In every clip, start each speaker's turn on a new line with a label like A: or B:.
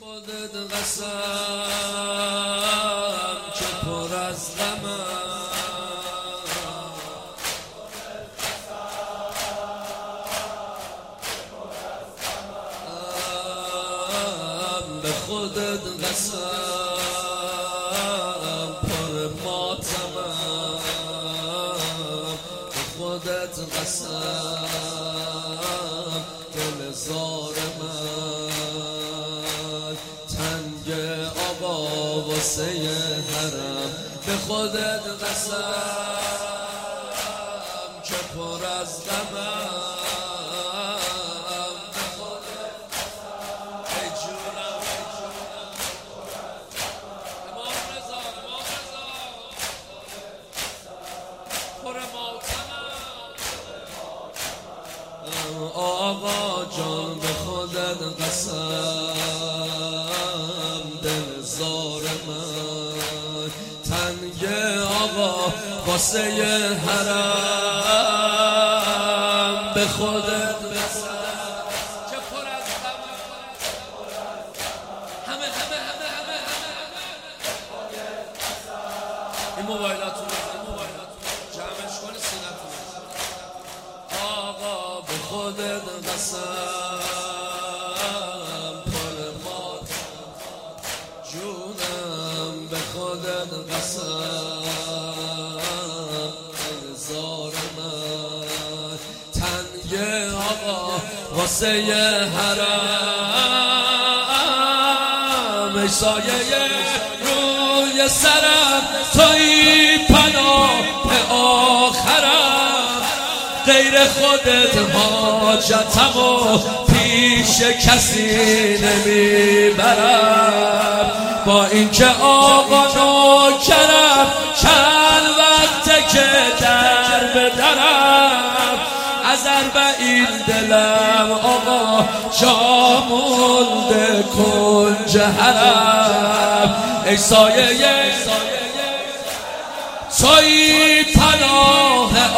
A: خودت قسم که پر از غمم، به خودت قسم پر ماتمم، به خودت قسم دل زار من تنگ آقا واسه حرم، به خودت قسم که پر از غمم، به خودت قسم ای جونم امام رضا پر ماتمم، آقا جان به خودت قسم دل زار من تنگ آقا واسه حرم، به خودت قسم که پر از همه این موبایلاتون جمعش کنی سینتون، آقا به خودت قسم پر مات جونم، به خودت قسم زار من تنگ آقا واسه حرم، ای سایه روی سرم تویی پناه آخرم، غیر خودت حاجتمو پیش کسی نمیبرم، با اینکه آقا نوکرم چند وقته که در به درم، از اربعین دلم آقا جا مونده کنج حرم، ای سایه تویی پناه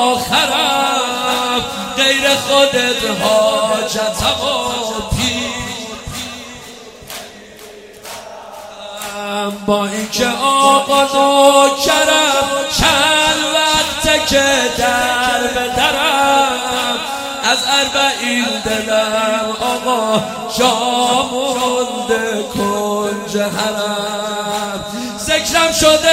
A: آخرم، غیر خودت حاجتمو با اینکه آقا نوکرم چند وقته که در به درم، از اربعین دلم آقا جا مونده کنج حرم، ذکرم شده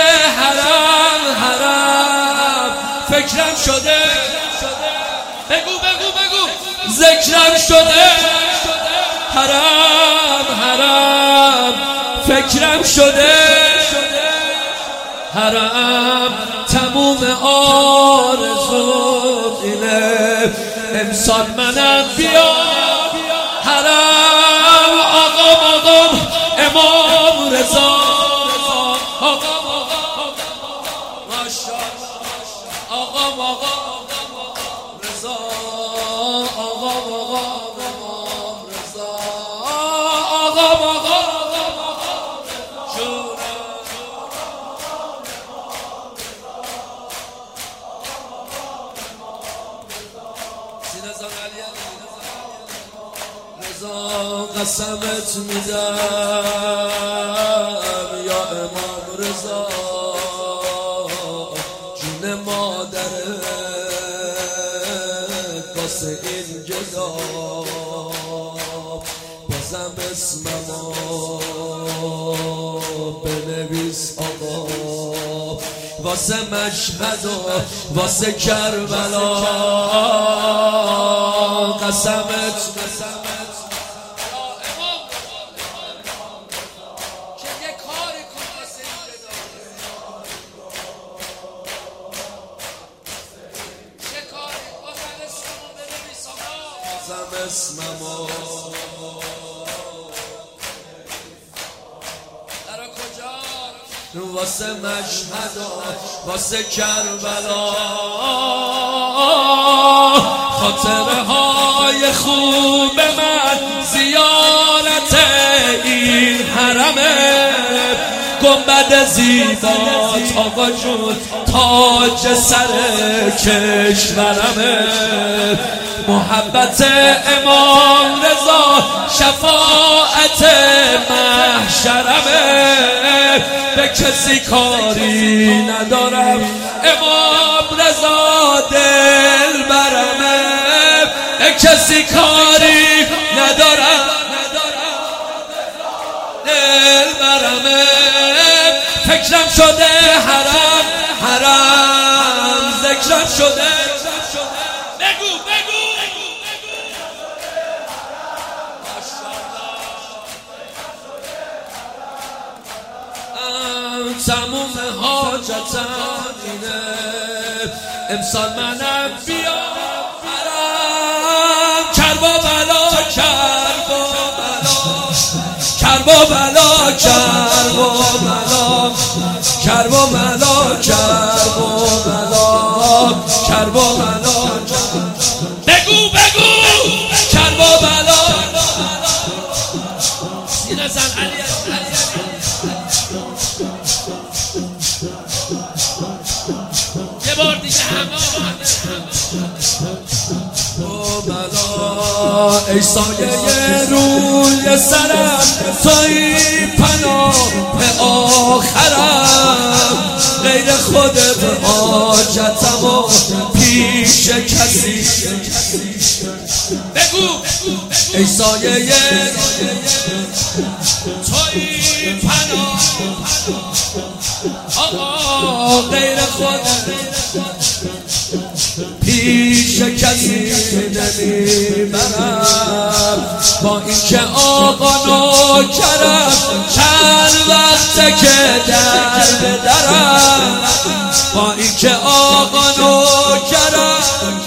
A: حرم فکرم شده بگو ذکرم شده حرم فکرم شده حرم، تموم آرزوم اینه امسال منم بیا حرم، آقام امام رضا آقام رضا قسمت میدم یا امام رضا جون مادرت واسه این گدا، بازم اسممو بنویس آقا واسه مشهد و واسه کربلا، قسمت اسممو درا کجا واسه مشهد و واسه کربلا، خاطره های خوب من زیارت این حرمه، گنبد زیبات آقا جون تاج سر کشورمه، محبت امام رضا شفاعت به کسی کاری ندارم. امام رضا دل برمه، به کسی کاری ندارم. دل برمه، فکرم شده حرام حرام، ذکرم شده. بگو بگو تموم حاجتم اینه، امسال منم بیا حرام. کربلا کربلا کربلا کربلا کربلا بگو بگو کربلا. سینه زن علی یه بار دیگه همه ای سایه روی سرم، توی پناه آخرم. غیر خودت حاجتم و پیش کسی. بگو ای سایه توی پناه آقا، غیر خودت پیش کسی نمیبرم. با اینکه آقا نوکرم، چند وقته که در به درم. با اینکه آقا نوکرم،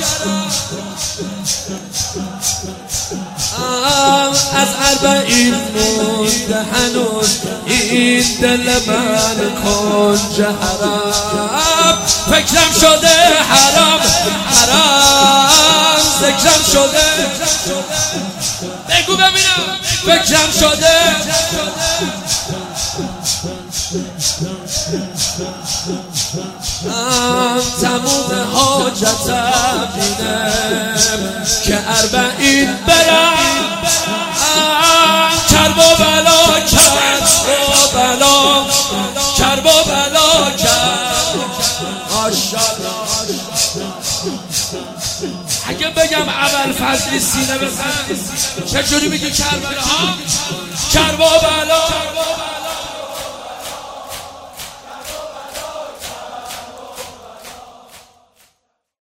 A: از 40 مونده هنوز این دل من کنج حرام. فکرم شده حرام حرام، ذکرم شده. بگو ببینم فکرم شده. تموم حاجتم اینه که 40 برم. کرب و بلا کرب و بلا اگه بگم ابوالفضل سینه بزن، چجوری میگی کربلا ها؟ کرب و بلا